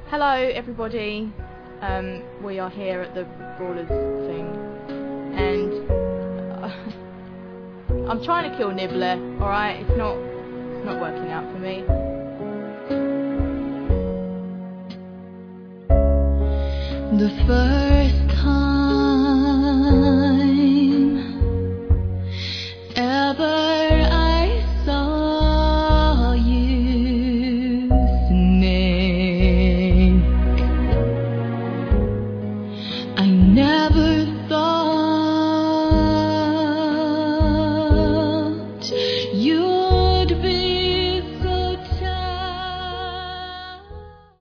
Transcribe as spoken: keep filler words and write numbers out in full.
Hello everybody, um, we are here at the Brawlers thing, and uh, I'm trying to kill Nibbler, alright, it's not, it's not working out for me. The first time ever I saw you, Snake, I never